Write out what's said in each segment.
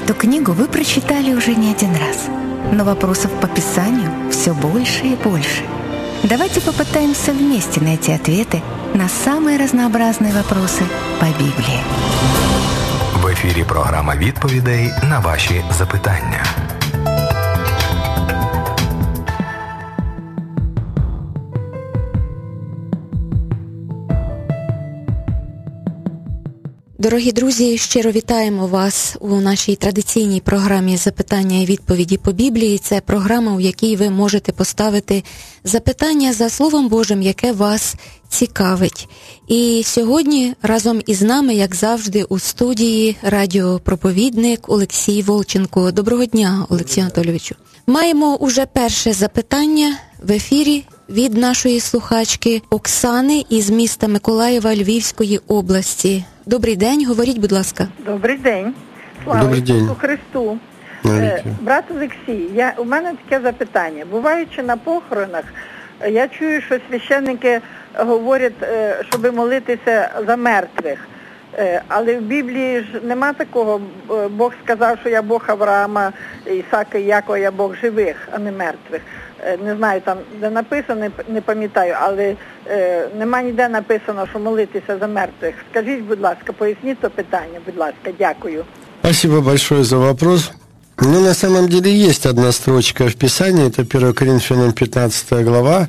Эту книгу вы прочитали уже не один раз, но вопросов по Писанию все больше и больше. Давайте попытаемся вместе найти ответы на самые разнообразные вопросы по Библии. В ефірі програма відповідей на ваші запитання. Дорогі друзі, щиро вітаємо вас у нашій традиційній програмі «Запитання і відповіді по Біблії». Це програма, у якій ви можете поставити запитання за Словом Божим, яке вас цікавить. І сьогодні разом із нами, як завжди, у студії радіопроповідник Олексій Волченко. Доброго дня, Олексію Анатолійовичу. Маємо уже перше запитання в ефірі від нашої слухачки Оксани із міста Миколаєва Львівської області. Добрий день, говоріть, будь ласка. Добрий день. Слава Ісусу Христу. Брат Олексій, у мене таке запитання. Буваючи на похоронах, я чую, що священники говорять, щоб молитися за мертвих. Але в Біблії ж нема такого. Бог сказав, що я Бог Авраама, Ісака і Якова, я Бог живих, а не мертвих. Не знаю, там де написано, не пам'ятаю, але нема ніде написано, що молитися за мертвих. Скажіть, будь ласка, поясніть то питання, будь ласка, дякую. Спасибо большое за вопрос. Ну, на самом деле, есть одна строчка в Писании, это 1 Коринфянам 15 глава,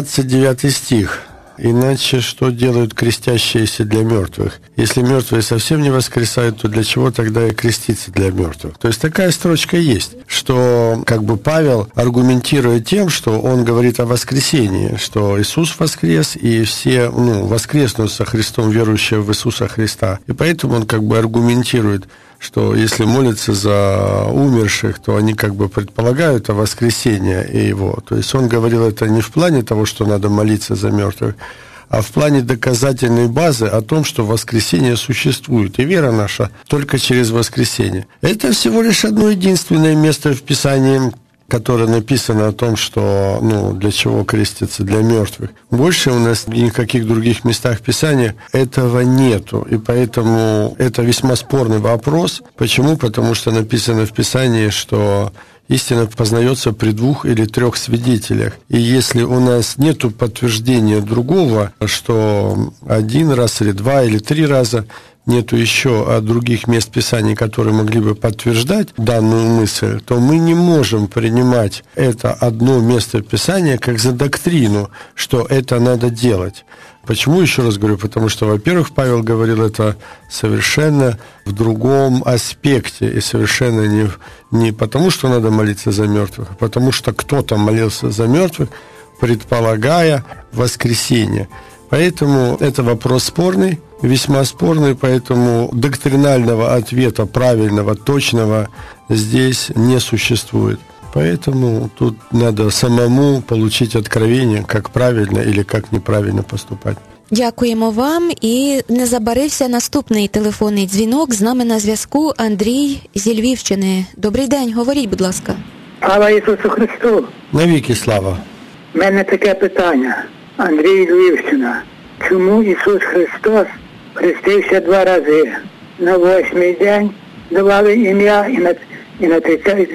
29 стих. Иначе что делают крестящиеся для мертвых? Если мертвые совсем не воскресают, то для чего тогда и креститься для мертвых? То есть такая строчка есть, что как бы Павел аргументирует тем, что он говорит о воскресении, что Иисус воскрес, и все воскреснут со Христом, верующие в Иисуса Христа. И поэтому он как бы аргументирует, что если молятся за умерших, то они как бы предполагают о воскресении его. То есть он говорил это не в плане того, что надо молиться за мертвых, а в плане доказательной базы о том, что воскресение существует, и вера наша только через воскресение. Это всего лишь одно единственное место в Писании, которое написано о том, что, для чего креститься для мертвых. Больше у нас в никаких других местах Писания этого нету. И поэтому это весьма спорный вопрос. Почему? Потому что написано в Писании, что истина познается при 2 или 3 свидетелях. И если у нас нету подтверждения другого, что 1 раз или 2 или 3 раза, нету еще других мест Писаний, которые могли бы подтверждать данную мысль, то мы не можем принимать это одно место Писания как за доктрину, что это надо делать. Почему, еще раз говорю, потому что, во-первых, Павел говорил это совершенно в другом аспекте, и совершенно не потому, что надо молиться за мертвых, а потому что кто-то молился за мертвых, предполагая воскресение. Поэтому это вопрос спорный, весьма спорный, поэтому доктринального ответа, правильного, точного здесь не существует. Поэтому тут надо самому получить откровение, как правильно или как неправильно поступать. Дякуємо вам. І не забарився наступний телефонний дзвінок. З нами на зв'язку Андрій зі Львівщини. Добрий день, говоріть, будь ласка. Слава Ісусу Христу! Навіки слава! У мене таке питання. Андрій Львівщина. Чому Ісус Христос хрестився 2 рази? На 8-й день давали ім'я і на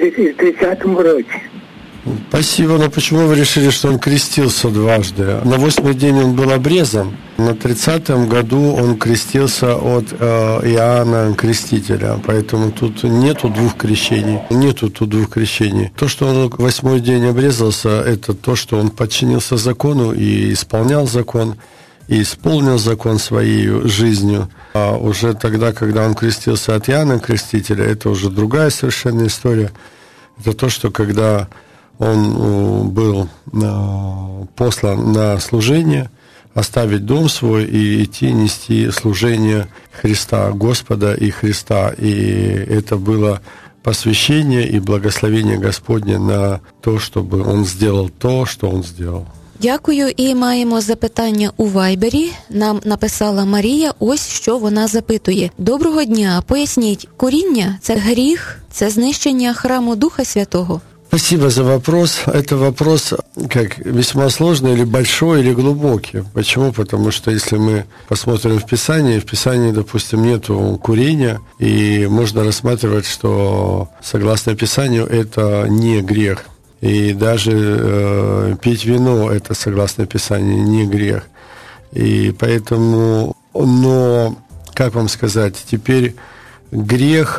30-му році. Спасибо, но почему вы решили, что он крестился дважды? На 8-й день он был обрезан, на 30-м году он крестился от Иоанна Крестителя, поэтому тут нету 2 крещений. То, что он 8-й день обрезался, это то, что он подчинился закону и исполнял закон, и исполнил закон своей жизнью. А уже тогда, когда он крестился от Иоанна Крестителя, это уже другая совершенно история. Это то, что когда он был послан на служение, оставить дом свой и идти нести служение Христа, Господа и Христа. И это было посвящение и благословение Господне на то, чтобы он сделал то, что он сделал. Дякую. І маємо запитання у Вайбері. Нам написала Марія, ось що вона запитує. Доброго дня, поясніть, куріння – це гріх, це знищення храму Духа Святого? Спасибо за вопрос. Это вопрос как весьма сложный, или большой, или глубокий. Почему? Потому что если мы посмотрим в Писании, допустим, нету курения, и можно рассматривать, что согласно Писанию это не грех. И даже пить вино это согласно Писанию не грех. И поэтому, но, как вам сказать, теперь грех,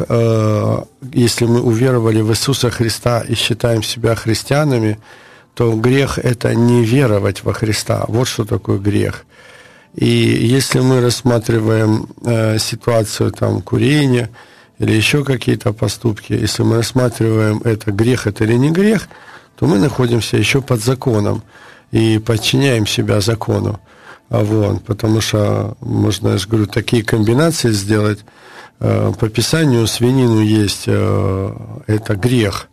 если мы уверовали в Иисуса Христа и считаем себя христианами, то грех – это не веровать во Христа. Вот что такое грех. И если мы рассматриваем ситуацию там, курения или еще какие-то поступки, если мы рассматриваем это, грех это или не грех, то мы находимся еще под законом и подчиняем себя закону. Вот, потому что можно, я же говорю, такие комбинации сделать. По Писанию свинину есть это грех,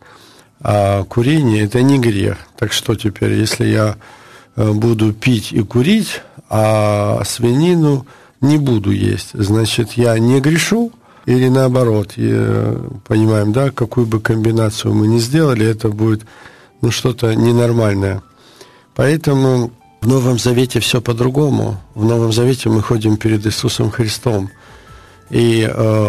а курение это не грех. Так что теперь, если я буду пить и курить, а свинину не буду есть, значит, я не грешу или наоборот? Понимаем, да, какую бы комбинацию мы ни сделали, это будет что-то ненормальное. Поэтому в Новом Завете все по-другому. В Новом Завете мы ходим перед Иисусом Христом. И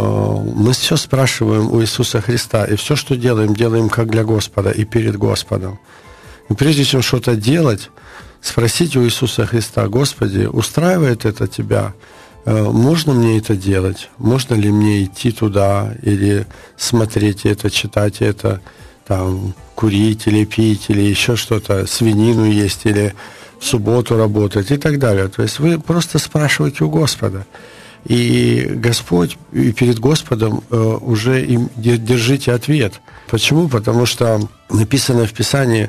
мы все спрашиваем у Иисуса Христа. И все, что делаем, делаем как для Господа и перед Господом. И прежде чем что-то делать, спросить у Иисуса Христа: Господи, устраивает это Тебя? Можно мне это делать? Можно ли мне идти туда? Или смотреть это, читать это, там, курить или пить, или еще что-то, свинину есть, или в субботу работать и так далее. То есть вы просто спрашиваете у Господа. И Господь, и перед Господом уже им держите ответ. Почему? Потому что написано в Писании: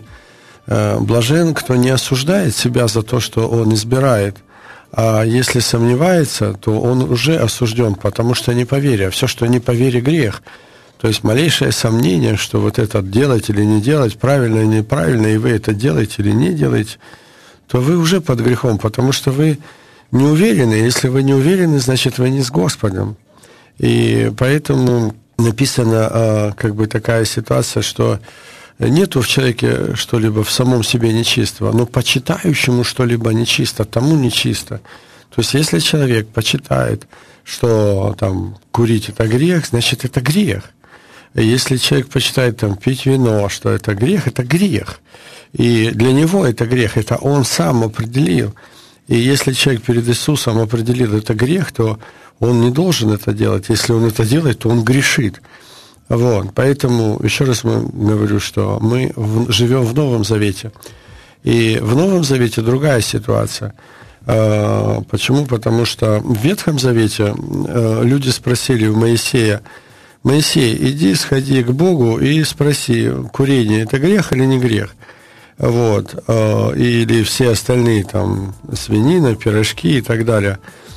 блажен, кто не осуждает себя за то, что он избирает, а если сомневается, то он уже осужден, потому что не по вере. Все, что не по вере, грех. То есть малейшее сомнение, что вот это делать или не делать, правильно или неправильно, и вы это делаете или не делаете, то вы уже под грехом, потому что вы не уверены. Если вы не уверены, значит, вы не с Господом. И поэтому написана как бы такая ситуация, что нету в человеке что-либо в самом себе нечистого, но почитающему что-либо нечисто, тому нечисто. То есть если человек почитает, что там курить это грех, значит, это грех. Если человек почитает там пить вино, что это грех, это грех. И для него это грех, это он сам определил. И если человек перед Иисусом определил это грех, то он не должен это делать. Если он это делает, то он грешит. Вот. Поэтому, еще раз говорю, что мы живем в Новом Завете. И в Новом Завете другая ситуация. Почему? Потому что в Ветхом Завете люди спросили у Моисея: Моисей, иди, сходи к Богу и спроси, курение это грех или не грех? Вот. Или все остальные, там, свинина, пирожки и так далее.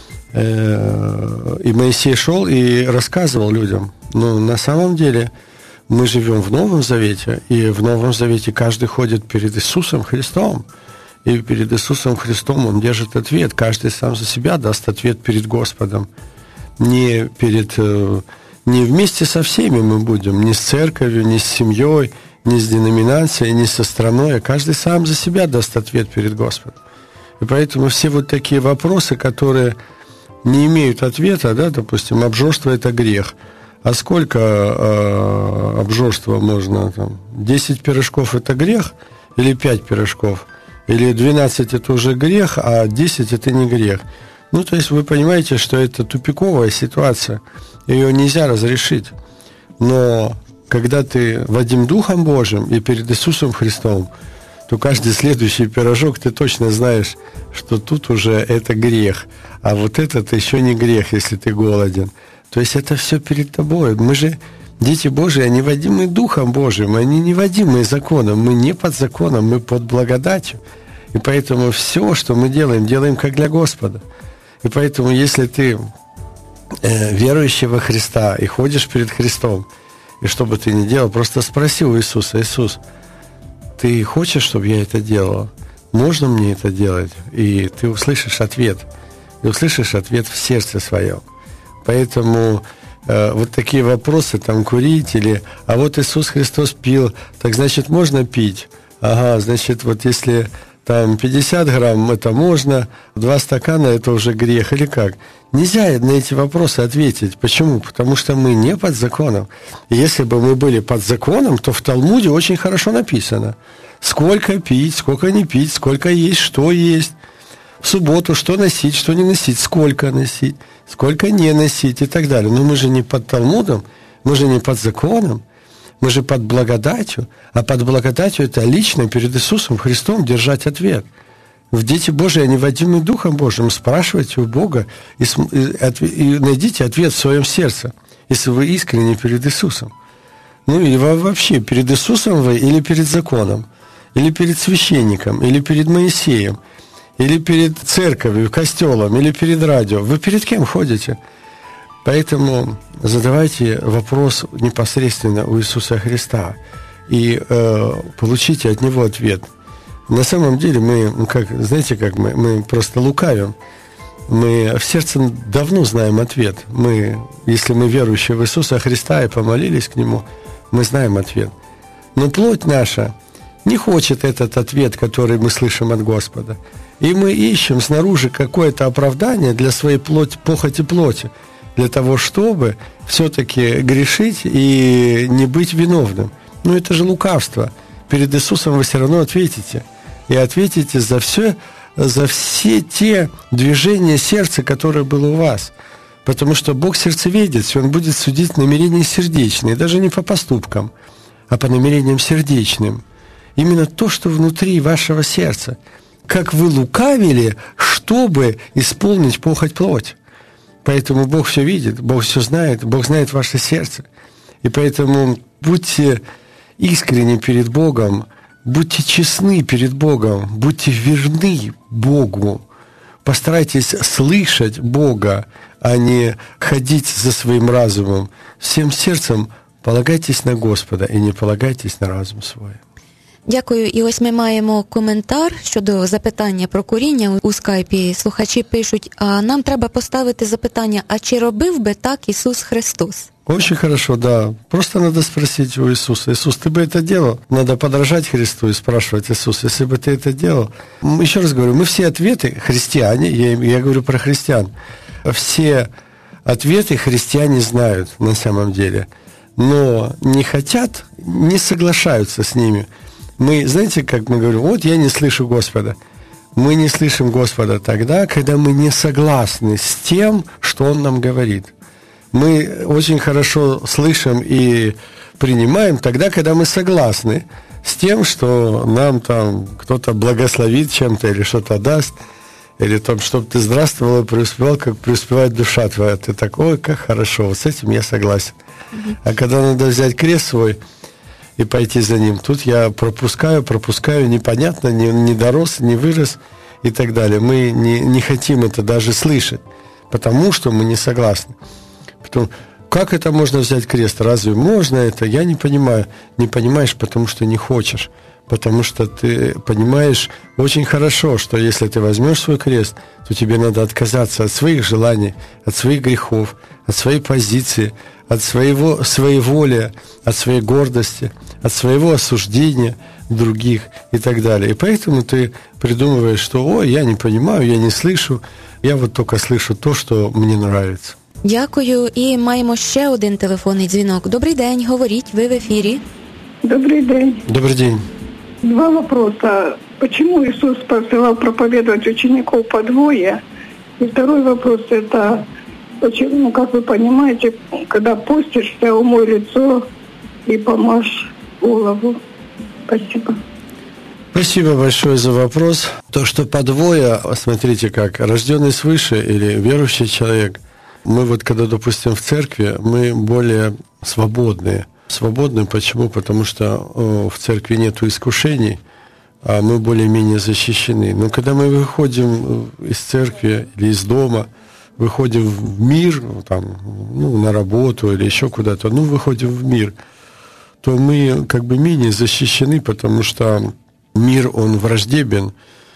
И Моисей шел и рассказывал людям. Но на самом деле мы живем в Новом Завете, и в Новом Завете каждый ходит перед Иисусом Христом. И перед Иисусом Христом он держит ответ. Каждый сам за себя даст ответ перед Господом. Не вместе со всеми мы будем, не с церковью, не с семьей, не с деноминацией, не со страной, а каждый сам за себя даст ответ перед Господом. И поэтому все вот такие вопросы, которые не имеют ответа, да, допустим, обжорство – это грех. А сколько обжорства можно? Там, 10 пирожков – это грех? Или 5 пирожков? Или 12 – это уже грех, а 10 – это не грех? Ну, то есть вы понимаете, что это тупиковая ситуация. Ее нельзя разрешить. Но когда ты водим Духом Божьим и перед Иисусом Христом, то каждый следующий пирожок ты точно знаешь, что тут уже это грех, а вот этот еще не грех, если ты голоден. То есть это все перед тобой. Мы же дети Божьи, они водимы Духом Божьим, они не водимы законом, мы не под законом, мы под благодатью. И поэтому все, что мы делаем, делаем как для Господа. И поэтому, если ты верующий во Христа и ходишь перед Христом, и что бы ты ни делал, просто спроси у Иисуса: Иисус, ты хочешь, чтобы я это делал? Можно мне это делать? И ты услышишь ответ. И услышишь ответ в сердце своем. Поэтому вот такие вопросы, там, курить или... А вот Иисус Христос пил, так значит, можно пить? Ага, значит, вот если там 50 грамм, это можно, 2 стакана, это уже грех, или как? Нельзя на эти вопросы ответить. Почему? Потому что мы не под законом. И если бы мы были под законом, то в Талмуде очень хорошо написано, сколько пить, сколько не пить, сколько есть, что есть. В субботу что носить, что не носить, сколько носить, сколько не носить и так далее. Но мы же не под Талмудом, мы же не под законом, мы же под благодатью. А под благодатью это лично перед Иисусом Христом держать ответ. В Дети Божии, они водимы Духом Божьим. Спрашивайте у Бога и найдите ответ в своем сердце, если вы искренне перед Иисусом. Ну или вообще перед Иисусом вы, или перед законом, или перед священником, или перед Моисеем, или перед церковью, костелом, или перед радио. Вы перед кем ходите? Поэтому задавайте вопрос непосредственно у Иисуса Христа и получите от Него ответ. На самом деле мы, мы просто лукавим. Мы в сердце давно знаем ответ. Если мы верующие в Иисуса Христа и помолились к Нему, мы знаем ответ. Но плоть наша не хочет этот ответ, который мы слышим от Господа. И мы ищем снаружи какое-то оправдание для своей похоти плоти, для того, чтобы все-таки грешить и не быть виновным. Но это же лукавство. Перед Иисусом вы все равно ответите. И ответите за все те движения сердца, которые было у вас. Потому что Бог сердцеведец, и Он будет судить намерения сердечные, даже не по поступкам, а по намерениям сердечным. Именно то, что внутри вашего сердца. Как вы лукавили, чтобы исполнить похоть плоть. Поэтому Бог все видит, Бог все знает, Бог знает ваше сердце. И поэтому будьте искренни перед Богом, будьте честны перед Богом, будьте верны Богу. Постарайтесь слышать Бога, а не ходить за своим разумом. Всем сердцем полагайтесь на Господа і не полагайтесь на разум свой. Дякую. І ось ми маємо коментар щодо запитання про куріння у скайпі. Слухачі пишуть, а нам треба поставити запитання, а чи робив би так Ісус Христос? Очень хорошо, да. Просто надо спросить у Иисуса: Иисус, ты бы это делал? Надо подражать Христу и спрашивать: Иисус, если бы ты это делал? Еще раз говорю, мы все ответы, христиане, я говорю про христиан, все ответы христиане знают на самом деле, но не хотят, не соглашаются с ними. Мы, знаете, как мы говорим, вот я не слышу Господа. Мы не слышим Господа тогда, когда мы не согласны с тем, что Он нам говорит. Мы очень хорошо слышим и принимаем тогда, когда мы согласны с тем, что нам там кто-то благословит чем-то или что-то даст, или там, чтобы ты здравствовал и преуспевал, как преуспевает душа твоя. Ты так, ой, как хорошо, вот с этим я согласен. А когда надо взять крест свой и пойти за ним, тут я пропускаю, непонятно, не дорос, не вырос и так далее. Мы не хотим это даже слышать, потому что мы не согласны. Потом, как это можно взять крест? Разве можно это? Я не понимаю. Не понимаешь, потому что не хочешь. Потому что ты понимаешь очень хорошо, что если ты возьмешь свой крест, то тебе надо отказаться от своих желаний, от своих грехов, от своей позиции, от своей воли, от своей гордости, от своего осуждения других и так далее. И поэтому ты придумываешь, что ой, я не понимаю, я не слышу, я вот только слышу то, что мне нравится. Дякую. І маємо ще один телефонний дзвінок. Добрий день, говоріть, ви в ефірі. Добрий день. Добрый день. 2 вопроса. Почему Иисус посылал проповедовать учеников по двое? И второй вопрос – это, почему, как вы понимаете, когда постишься, умой лицо и помажь голову. Спасибо. Спасибо большое за вопрос. То, что по двое, смотрите как, рожденный свыше или верующий человек, мы вот когда, допустим, в церкви, мы более свободные. Свободны почему? Потому что в церкви нету искушений, а мы более-менее защищены. Но когда мы выходим из церкви или из дома, выходим в мир, там, на работу или еще куда-то, выходим в мир, то мы как бы менее защищены, потому что мир, он враждебен.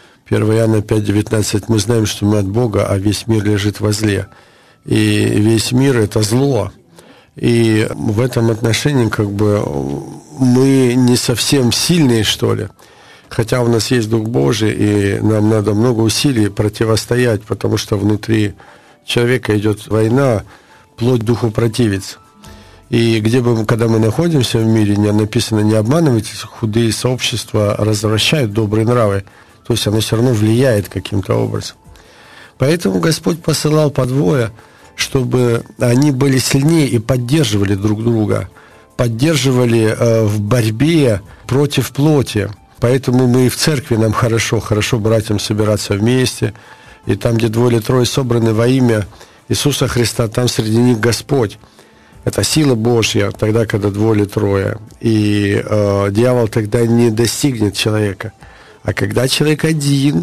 1 Иоанна 5:19, мы знаем, что мы от Бога, а весь мир лежит во зле. И весь мир – это зло. И в этом отношении как бы мы не совсем сильные, что ли. Хотя у нас есть Дух Божий, и нам надо много усилий противостоять, потому что внутри человека идет война, плоть духу противится. И где бы, когда мы находимся в мире, не написано, не обманывайтесь, худые сообщества развращают добрые нравы. То есть оно все равно влияет каким-то образом. Поэтому Господь посылал по двое, чтобы они были сильнее и поддерживали друг друга, поддерживали в борьбе против плоти. Поэтому мы и в церкви, нам хорошо братьям собираться вместе. И там, где 2 или 3 собраны во имя Иисуса Христа, там среди них Господь. Это сила Божья, тогда, когда 2 или 3. И дьявол тогда не достигнет человека. А когда человек один,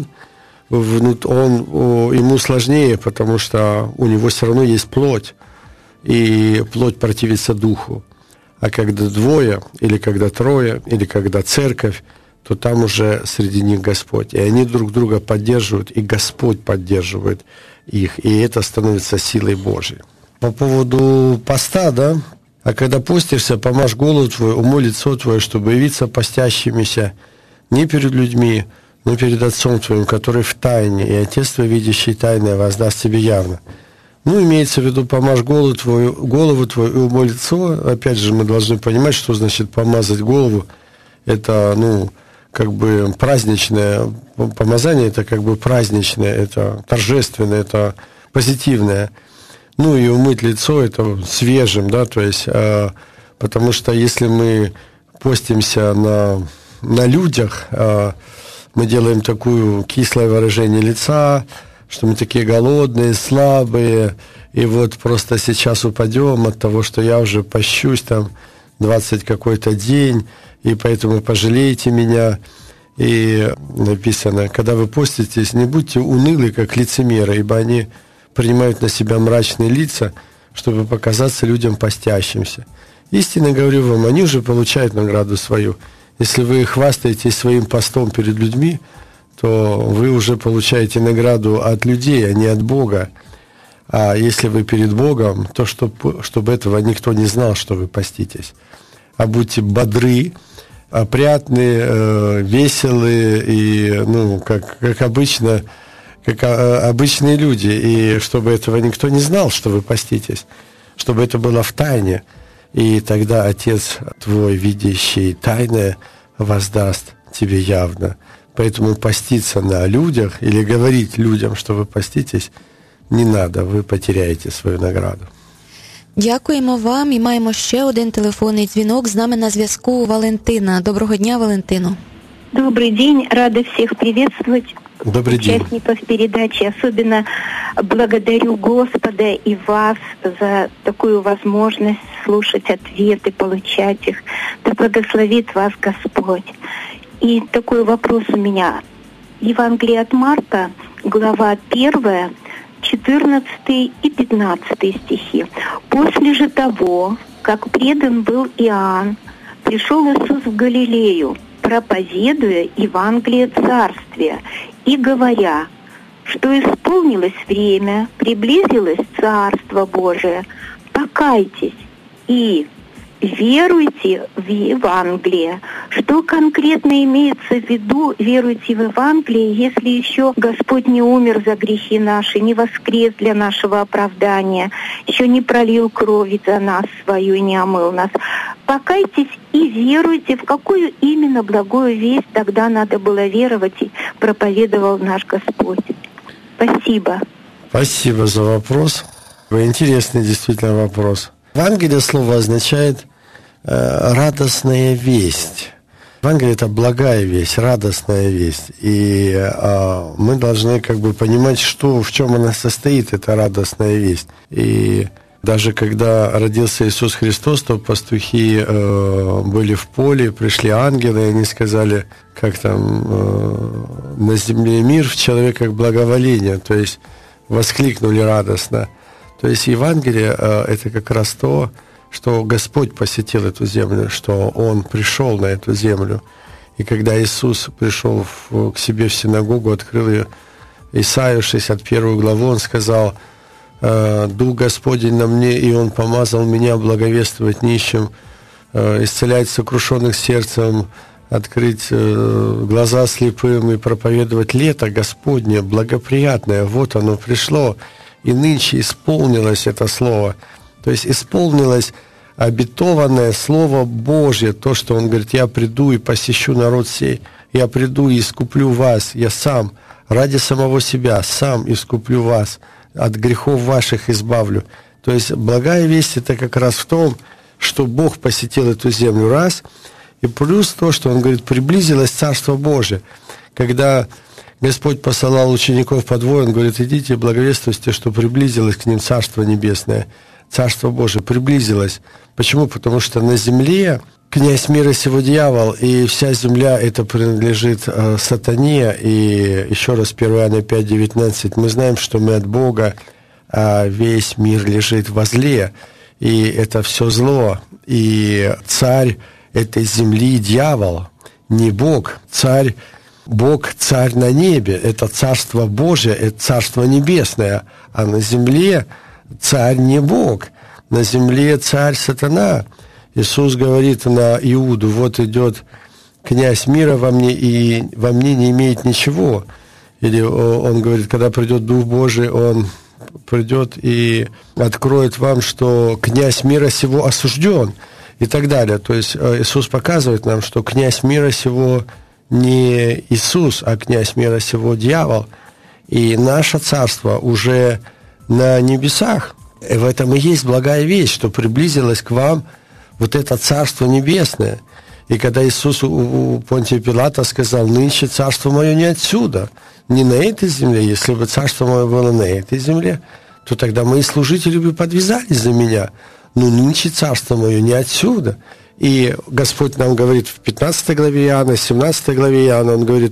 ему сложнее, потому что у него все равно есть плоть. И плоть противится духу. А когда 2, или когда 3, или когда церковь, то там уже среди них Господь. И они друг друга поддерживают, и Господь поддерживает их. И это становится силой Божьей. По поводу поста, да? А когда постишься, помажь голову твою, умой лицо твое, чтобы явиться постящимися не перед людьми, но перед Отцом твоим, который в тайне, и Отец твой, видящий тайное, воздаст тебе явно. Ну, имеется в виду, помажь голову твою и умой лицо. Опять же, мы должны понимать, что значит помазать голову. Это, как бы праздничное помазание, это как бы праздничное, это торжественное, это позитивное. Ну и умыть лицо это свежим, да, то есть, потому что если мы постимся на людях, мы делаем такое кислое выражение лица, что мы такие голодные, слабые, и вот просто сейчас упадем от того, что я уже пощусь там 20 какой-то день, и поэтому пожалейте меня. И написано, когда вы поститесь, не будьте унылы, как лицемеры, ибо они принимают на себя мрачные лица, чтобы показаться людям постящимся. Истинно говорю вам, они уже получают награду свою. Если вы хвастаетесь своим постом перед людьми, то вы уже получаете награду от людей, а не от Бога. А если вы перед Богом, то чтобы этого никто не знал, что вы поститесь. А будьте бодры, опрятные, веселые и, как обычно, как обычные люди. И чтобы этого никто не знал, что вы поститесь, чтобы это было в тайне. И тогда Отец твой, видящий тайное, воздаст тебе явно. Поэтому поститься на людях или говорить людям, что ви поститесь, не надо, ви потеряєте свою награду. Дякуємо вам і маємо ще один телефонний дзвінок. З нами на зв'язку Валентина. Доброго дня, Валентино. Добрый день, рада всех приветствовать. Добрый день. Участников передачи. Особенно благодарю Господа и вас за такую возможность слушать ответы, получать их. Да благословит вас Господь. И такой вопрос у меня. Евангелие от Марка, глава 1, 14 и 15 стихи. «После же того, как предан был Иоанн, пришел Иисус в Галилею, проповедуя Евангелие Царствия и говоря, что исполнилось время, приблизилось Царство Божие, покайтесь и веруйте в Евангелие». Что конкретно имеется в виду веруйте в Евангелие, если еще Господь не умер за грехи наши, не воскрес для нашего оправдания, еще не пролил кровь за нас свою и не омыл нас? Покайтесь и веруйте, в какую именно благую весть тогда надо было веровать, и проповедовал наш Господь. Спасибо. Спасибо за вопрос. Интересный действительно вопрос. Евангелие слово означает радостная весть. Евангелие – это благая весть, радостная весть. И мы должны понимать, в чем она состоит, эта радостная весть. И даже когда родился Иисус Христос, то пастухи были в поле, пришли ангелы, и они сказали, как там, на земле мир, в человеках благоволение, то есть воскликнули радостно. То есть Евангелие – это как раз то, что Господь посетил эту землю, что Он пришел на эту землю. И когда Иисус пришел к себе в синагогу, открыл ее, Исаию 61 главу, Он сказал, Дух Господень на мне, и Он помазал меня благовествовать нищим, исцелять сокрушенных сердцем, открыть глаза слепым и проповедовать лето Господне благоприятное. Вот оно пришло, и нынче исполнилось это слово. То есть исполнилось обетованное Слово Божье, то, что Он говорит: я приду и посещу народ сей, я приду и искуплю вас, я сам, ради самого себя, сам искуплю вас, от грехов ваших избавлю. То есть благая весть это как раз в том, что Бог посетил эту землю раз, и плюс то, что Он говорит, приблизилось Царство Божие. Когда Господь посылал учеников по двое, Он говорит: идите, благовествуйте, что приблизилось к ним Царство Небесное, Царство Божие приблизилось. Почему? Потому что на земле князь мира сего дьявол, и вся земля это принадлежит сатане. И еще раз, 1 Иоанна 5:19, мы знаем, что мы от Бога, а весь мир лежит возле, и это все зло. И царь этой земли дьявол, не Бог. Царь, Бог, царь на небе, это Царство Божие, это Царство Небесное, а на земле царь не Бог, на земле царь сатана. Иисус говорит на Иуду: вот идет князь мира во мне, и во мне не имеет ничего. Или Он говорит, когда придет Дух Божий, Он придет и откроет вам, что князь мира сего осужден, и так далее. То есть Иисус показывает нам, что князь мира сего не Иисус, а князь мира сего дьявол. И наше царство уже на небесах. И в этом и есть благая весть, что приблизилось к вам вот это Царство Небесное. И когда Иисус у Понтия Пилата сказал: нынче царство мое не отсюда, не на этой земле. Если бы царство мое было на этой земле, то тогда мои служители бы подвязались за меня. Но нынче царство мое не отсюда. И Господь нам говорит в 15 главе Иоанна, 17 главе Иоанна, Он говорит: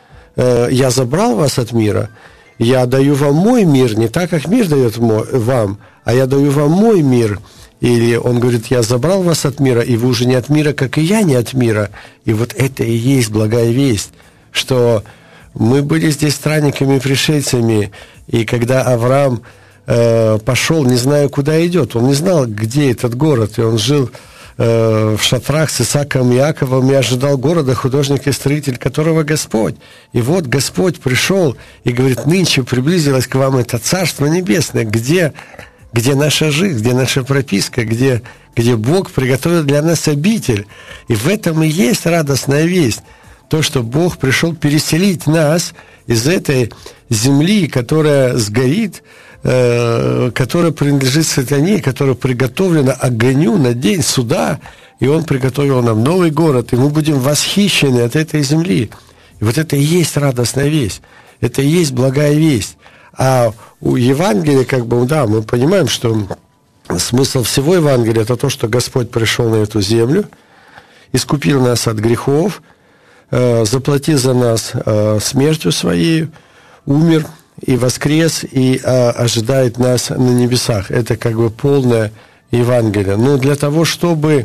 я забрал вас от мира, я даю вам мой мир, не так, как мир дает вам, а я даю вам мой мир. Или Он говорит: я забрал вас от мира, и вы уже не от мира, как и я не от мира. И вот это и есть благая весть, что мы были здесь странниками и пришельцами, и когда Авраам пошел, не зная, куда идет, он не знал, где этот город, и он жил в шатрах с Исааком и Иаковом и ожидал города, художник и строитель которого Господь. И вот Господь пришел и говорит: нынче приблизилось к вам это Царство Небесное, где наша жизнь, где наша прописка, где Бог приготовил для нас обитель. И в этом и есть радостная весть. То, что Бог пришел переселить нас из этой земли, которая сгорит, которая принадлежит сатане, которая приготовлена огню на день суда, и Он приготовил нам новый город, и мы будем восхищены от этой земли. И вот это и есть радостная весть, это и есть благая весть. А у Евангелия, мы понимаем, что смысл всего Евангелия – это то, что Господь пришел на эту землю, искупил нас от грехов, заплатил за нас смертью Своей, умер и воскрес, и ожидает нас на небесах. Это полное Евангелие. Но для того, чтобы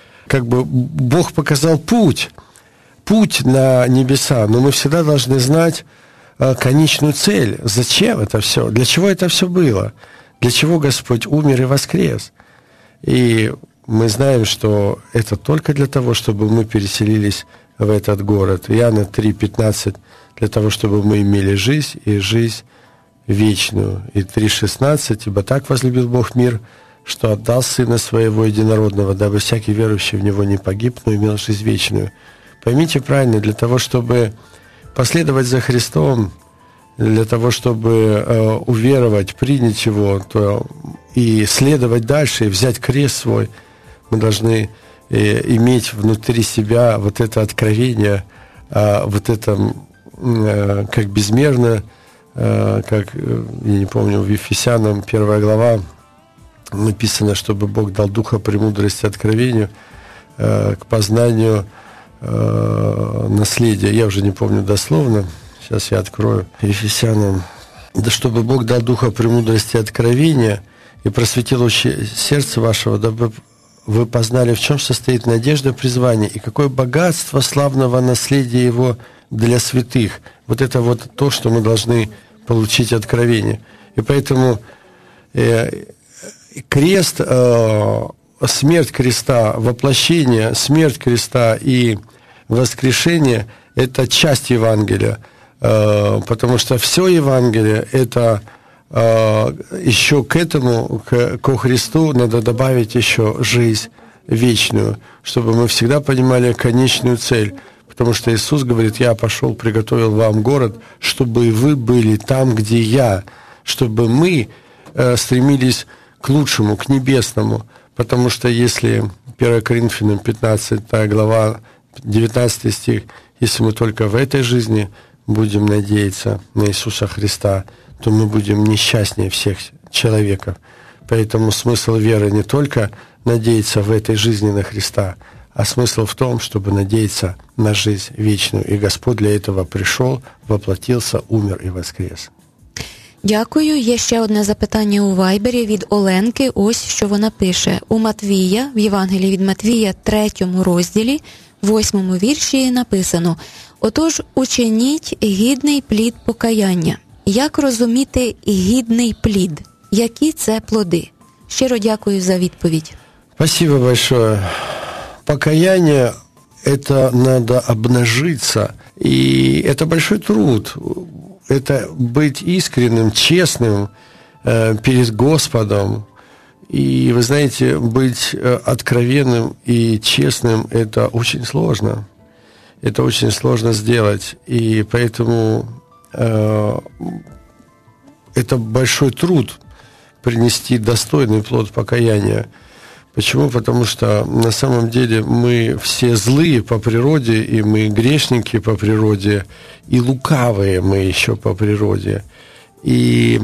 Бог показал путь на небеса, но мы всегда должны знать конечную цель. Зачем это все? Для чего это все было? Для чего Господь умер и воскрес? И мы знаем, что это только для того, чтобы мы переселились в этот город. Иоанна 3:15, для того, чтобы мы имели жизнь и жизнь вечную. И 3:16, ибо так возлюбил Бог мир, что отдал Сына Своего Единородного, дабы всякий верующий в Него не погиб, но имел жизнь вечную. Поймите правильно, для того, чтобы последовать за Христом, для того, чтобы уверовать, принять Его, и следовать дальше, и взять крест свой, мы должны иметь внутри себя вот это откровение, вот это как безмерно, как, я не помню, в Ефесянам 1 глава написано, чтобы Бог дал духа премудрости откровению к познанию наследия. Я уже не помню дословно, сейчас я открою. Ефесянам. Да чтобы Бог дал духа премудрости откровения и просветил сердце вашего, дабы вы познали, в чем состоит надежда призвания и какое богатство славного наследия Его для святых. Вот это вот то, что мы должны получить откровение. И поэтому Крест, смерть креста, воплощение, смерть креста и воскрешение – это часть Евангелия, потому что все Евангелие – это еще к этому, ко Христу надо добавить еще жизнь вечную, чтобы мы всегда понимали конечную цель. Потому что Иисус говорит: «Я пошел, приготовил вам город, чтобы вы были там, где я», чтобы мы стремились к лучшему, к небесному. Потому что если 1 Коринфянам 15 глава, 19 стих, если мы только в этой жизни будем надеяться на Иисуса Христа, то мы будем несчастнее всех человеков. Поэтому смысл веры не только надеяться в этой жизни на Христа, а смысл в том, чтобы надеяться на жизнь вечную. І Господь для этого прийшов, воплотився, умер і воскрес. Дякую. Є ще одне запитання у Вайбері від Оленки. Ось що вона пише. У Матвія, в Євангелії від Матвія, 3 розділі, 8 вірші написано: «Отож, учиніть гідний плід покаяння». Як розуміти гідний плід? Які це плоди? Щиро дякую за відповідь. Спасибо большое. Покаяние – это надо обнажиться, и это большой труд. Это быть искренним, честным перед Господом. И, вы знаете, быть откровенным и честным – это очень сложно. Это очень сложно сделать. И поэтому это большой труд принести достойный плод покаяния. Почему? Потому что на самом деле мы все злые по природе, и мы грешники по природе, и лукавые мы еще по природе. И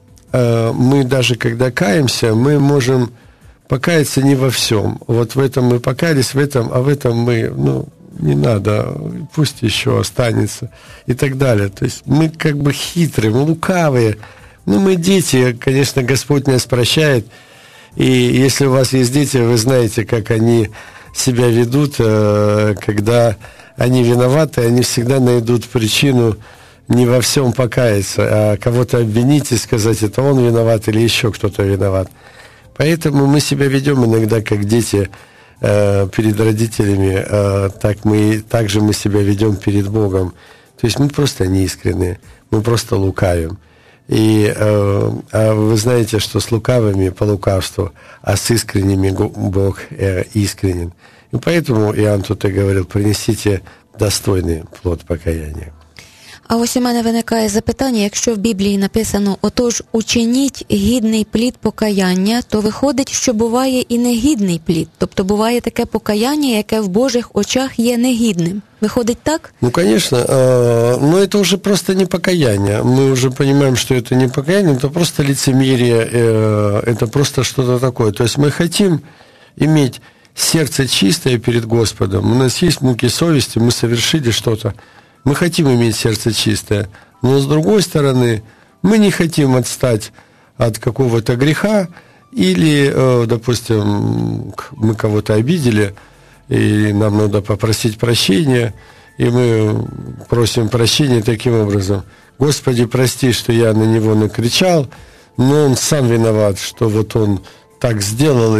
мы даже когда каемся, мы можем покаяться не во всем. Вот в этом мы покаялись, в этом, а в этом мы, не надо, пусть еще останется, и так далее. То есть мы как бы хитрые, мы лукавые. Мы дети, конечно, Господь нас прощает. И если у вас есть дети, вы знаете, как они себя ведут, когда они виноваты, они всегда найдут причину не во всем покаяться, а кого-то обвинить и сказать, это он виноват или еще кто-то виноват. Поэтому мы себя ведем иногда как дети перед родителями, так же мы себя ведем перед Богом. То есть мы просто неискренние, мы просто лукавим. И вы знаете, что с лукавыми по лукавству, а с искренними Бог искренен. И поэтому Иоанн тут и говорил: принесите достойный плод покаяния. А ось у мене виникає запитання, якщо в Біблії написано «Отож, учиніть гідний плід покаяння», то виходить, що буває і негідний плід. Тобто буває таке покаяння, яке в Божих очах є негідним. Выходит так? Конечно, но это уже просто не покаяние. Мы уже понимаем, что это не покаяние, это просто лицемерие, это просто что-то такое. То есть мы хотим иметь сердце чистое перед Господом. У нас есть муки совести, мы совершили что-то. Мы хотим иметь сердце чистое, но с другой стороны, мы не хотим отстать от какого-то греха, или, допустим, мы кого-то обидели, и нам надо попросить прощения, и мы просим прощения таким образом: «Господи, прости, что я на него накричал, но он сам виноват, что вот он так сделал,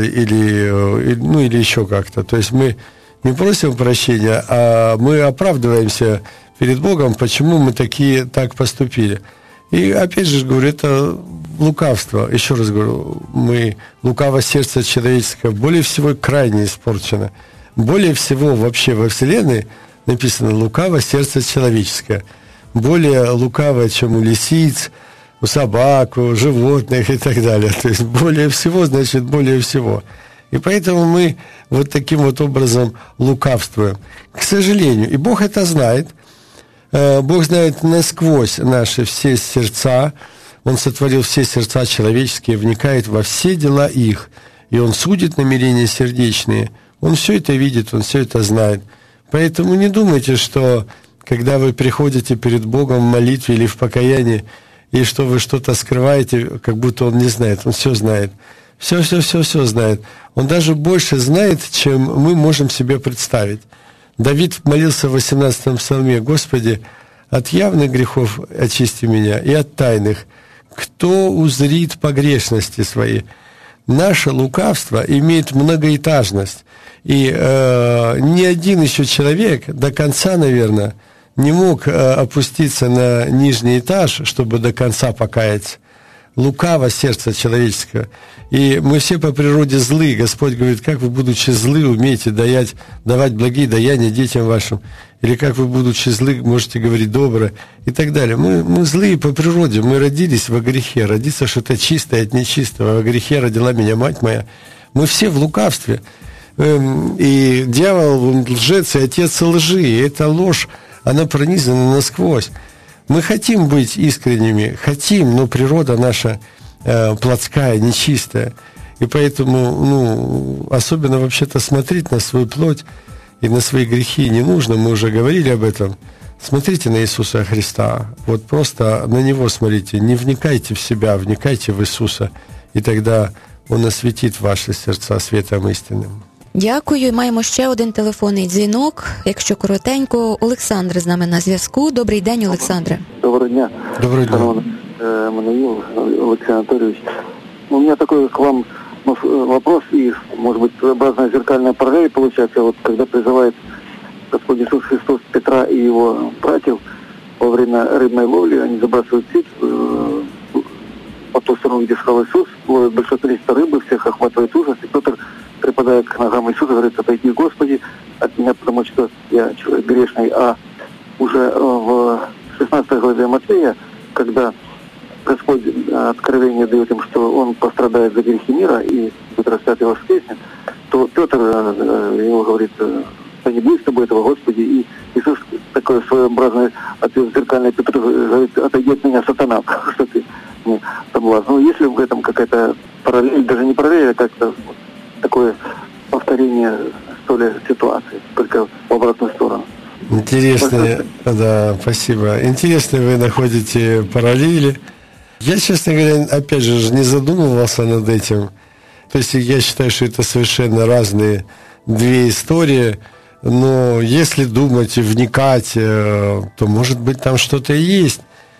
или еще как-то». То есть мы не просим прощения, а мы оправдываемся перед Богом, почему мы так поступили. И опять же говорю, это лукавство. Еще раз говорю, лукаво сердце человеческое более всего крайне испорчено. Более всего вообще во Вселенной написано лукаво сердце человеческое. Более лукавое, чем у лисиц, у собак, у животных и так далее. То есть более всего, значит более всего. И поэтому мы вот таким вот образом лукавствуем. К сожалению, и Бог это знает. Бог знает насквозь наши все сердца. Он сотворил все сердца человеческие, вникает во все дела их. И Он судит намерения сердечные. Он все это видит, Он все это знает. Поэтому не думайте, что когда вы приходите перед Богом в молитве или в покаянии, и что вы что-то скрываете, как будто Он не знает. Он все знает. Все знает. Он даже больше знает, чем мы можем себе представить. Давид молился в 18-м псалме: «Господи, от явных грехов очисти меня и от тайных. кто узрит погрешности свои. Наше лукавство имеет многоэтажность. И ни один еще человек до конца, наверное, не мог опуститься на нижний этаж, чтобы до конца покаяться. Лукаво сердце человеческое. И мы все по природе злы. Господь говорит, как вы, будучи злы, умеете давать благие даяния детям вашим? Или как вы, будучи злы, можете говорить доброе? И так далее. Мы злые по природе. Мы родились во грехе. Родиться что-то чистое от нечистого. Во грехе родила меня мать моя. Мы все в лукавстве. И дьявол, он лжец, и отец лжи. И эта ложь, она пронизана насквозь. Мы хотим быть искренними, но природа наша плотская, нечистая. И поэтому, особенно вообще-то смотреть на свою плоть и на свои грехи не нужно, мы уже говорили об этом. Смотрите на Иисуса Христа, вот просто на Него смотрите, не вникайте в себя, вникайте в Иисуса, и тогда Он осветит ваши сердца светом истинным. Дякую. Маємо ще один телефонний дзвінок. Якщо коротенько, Олександр з нами на зв'язку. Добрий день, Олександре. Доброго дня. Добрый день. Мануил Алексей Анатольевич. У меня такой к вам вопрос, и, может быть, своеобразная зеркальная параллель получается, вот когда призывает Господь Иисус Христос Петра и его братьев во время рыбной ловли, они забрасывают сеть, по ту сторону, где шел Иисус, ловят большое количество рыбы, всех охватывает ужас, и Петр припадает к ногам Иисуса, говорит, отойди, Господи, от меня, потому что я человек грешный. А уже в 16 главе Матфея, когда Господь откровение дает им, что Он пострадает за грехи мира и будет распят и воскреснет, то Петр ему говорит, да не будет с тобой этого, Господи. И Иисус такой своеобразный ответ зеркальный, Петр говорит, отойди от меня, сатана, что ты мне соблазн. Ну, есть ли в этом какая-то параллель, даже не параллель, а как-то такое повторение, что ли, ситуации, только в обратную сторону. Интересно, да, спасибо. Интересно, вы находите параллели. Я, честно говоря, опять же, не задумывался над этим. То есть я считаю, что это совершенно разные две истории, но если думать и вникать, то, может быть, там что-то и есть.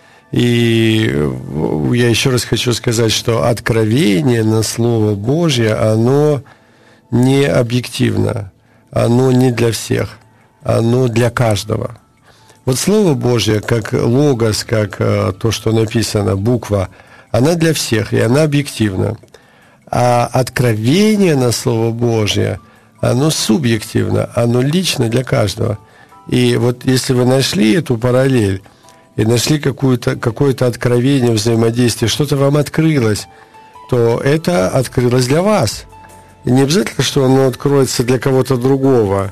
И я еще раз хочу сказать, что откровение на Слово Божье, оно не объективно, оно не для всех, оно для каждого. Вот Слово Божье, как логос, как то, что написано, буква, она для всех, и она объективна. А откровение на Слово Божье, оно субъективно, оно лично для каждого. И вот если вы нашли эту параллель, и нашли какое-то откровение, взаимодействие, что-то вам открылось, то это открылось для вас. И не обязательно, что оно откроется для кого-то другого.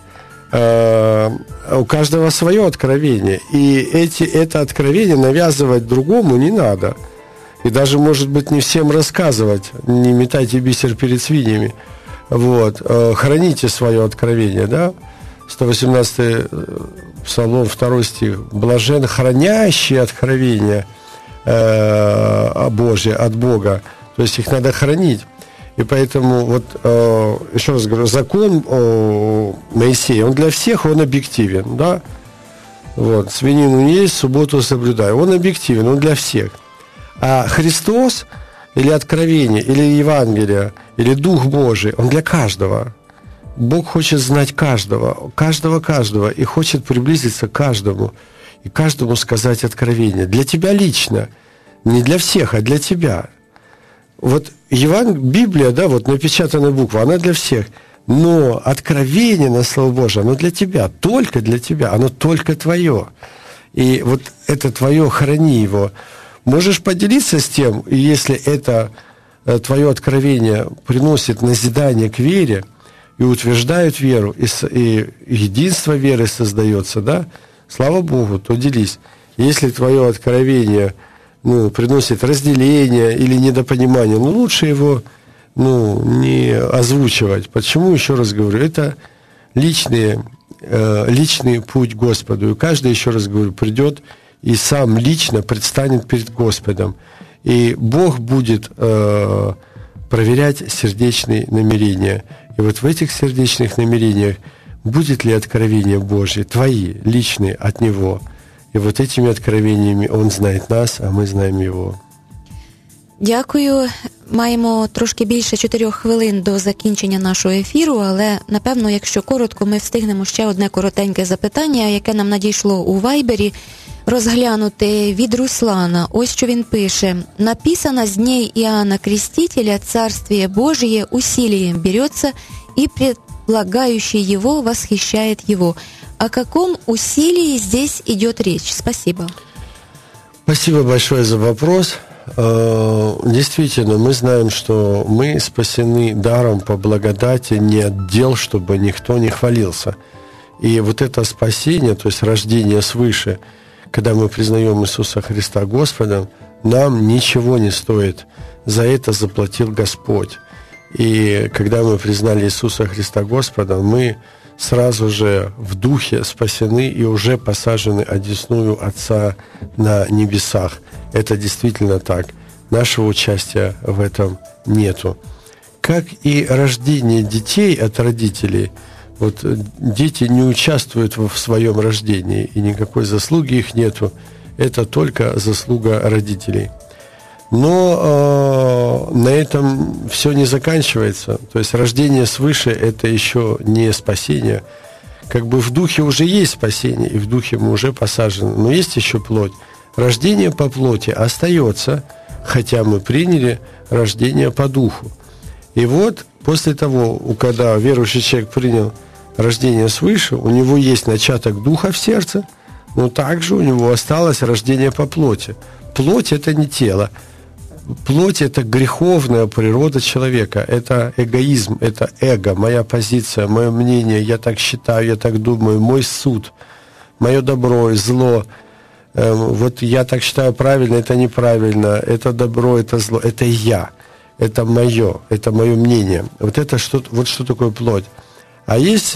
У каждого свое откровение. И это откровение навязывать другому не надо. И даже, может быть, не всем рассказывать. Не метайте бисер перед свиньями. Вот. Храните свое откровение, да? 118 Псалом, 2 стих. «Блажен хранящий откровения Божие от Бога». То есть их надо хранить. И поэтому, вот, еще раз говорю, закон Моисея, он для всех, он объективен, да? Вот, свинину не есть, субботу соблюдай. Он объективен, он для всех. А Христос, или откровение, или Евангелие, или Дух Божий, он для каждого. Бог хочет знать каждого, и хочет приблизиться к каждому, и каждому сказать откровение. Для тебя лично, не для всех, а для тебя. Вот Библия, да, вот напечатанная буква, она для всех, но откровение на Слово Божие, оно для тебя, только для тебя, оно только твое. И вот это твое, храни его. Можешь поделиться с тем, если это твое откровение приносит назидание к вере, и утверждают веру, и единство веры создается, да, слава Богу, то делись. Если твое откровение, приносит разделение или недопонимание, лучше его, не озвучивать. Почему, еще раз говорю, это личный путь к Господу. И каждый, еще раз говорю, придет и сам лично предстанет перед Господом. И Бог будет проверять сердечные намерения. И вот в этих сердечных намерениях будет ли откровение Божье, твои, личные, от Него. И вот этими откровениями Он знает нас, а мы знаем Его. Дякую. Маємо трошки більше 4 хвилин до закінчення нашого ефіру, але, напевно, якщо коротко, ми встигнемо ще одне коротеньке запитання, яке нам надійшло у Вайбері, розглянути від Руслана. Ось що він пише. «Написано с дней Иоанна Крестителя Царствие Божие усилием берется, и предлагающий его восхищает его». О каком усилии здесь идет речь? Спасибо. Спасибо большое за вопрос. Действительно, мы знаем, что мы спасены даром по благодати, не от дел, чтобы никто не хвалился. И вот это спасение, то есть рождение свыше, когда мы признаем Иисуса Христа Господом, нам ничего не стоит. За это заплатил Господь. И когда мы признали Иисуса Христа Господом, мы сразу же в духе спасены и уже посажены одесную Отца на небесах. Это действительно так. Нашего участия в этом нету. Как и рождение детей от родителей, вот дети не участвуют в своем рождении, и никакой заслуги их нету. Это только заслуга родителей. Но на этом все не заканчивается. То есть рождение свыше – это еще не спасение. Как бы в духе уже есть спасение, и в духе мы уже посажены. Но есть еще плоть. Рождение по плоти остается, хотя мы приняли рождение по духу. И вот после того, когда верующий человек принял рождение свыше, у него есть начаток духа в сердце, но также у него осталось рождение по плоти. Плоть – это не тело. Плоть – это греховная природа человека, это эгоизм, это эго, моя позиция, мое мнение, я так считаю, я так думаю, мой суд, мое добро и зло. Вот я так считаю правильно, это неправильно, это добро, это зло, это я, это мое мнение. Вот это вот что такое плоть. А есть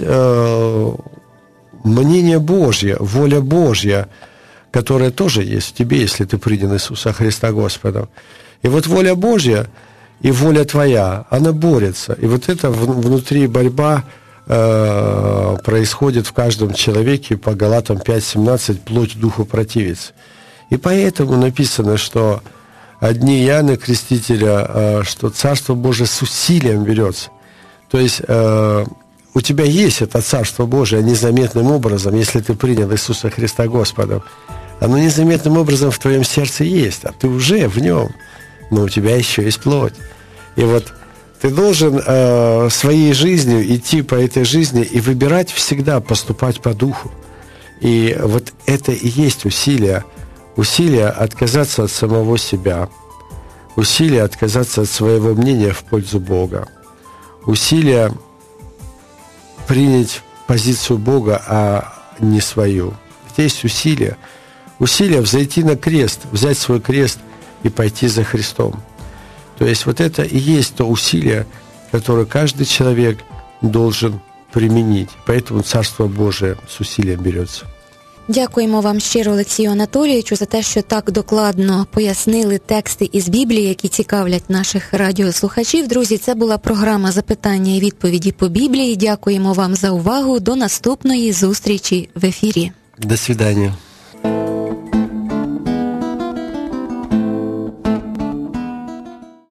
мнение Божье, воля Божья, которая тоже есть в тебе, если ты принял Иисуса Христа Господом. И вот воля Божья и воля твоя, она борется. И вот это внутри борьба происходит в каждом человеке, по Галатам 5:17, плоть духу противится. И поэтому написано, что одни Иоанна Крестителя, что Царство Божие с усилием берется. То есть у тебя есть это Царство Божие незаметным образом, если ты принял Иисуса Христа Господом. Оно незаметным образом в твоем сердце есть, а ты уже в нем. Но у тебя еще есть плоть. И вот ты должен своей жизнью идти по этой жизни и выбирать всегда поступать по духу. И вот это и есть усилие. Усилие отказаться от самого себя. Усилие отказаться от своего мнения в пользу Бога. Усилие принять позицию Бога, а не свою. Это есть усилие. Усилие взойти на крест, взять свой крест и пойти за Христом. То есть вот это и есть то усилие, которое каждый человек должен применить. Поэтому Царство Божие с усилием берется. Дякуємо вам щиро, Олексію Анатолійовичу, за те, що так докладно пояснили тексти із Біблії, які цікавлять наших радіослухачів. Друзі, це була програма «Запитання і відповіді по Біблії». Дякуємо вам за увагу. До наступної зустрічі в ефірі. До свидания.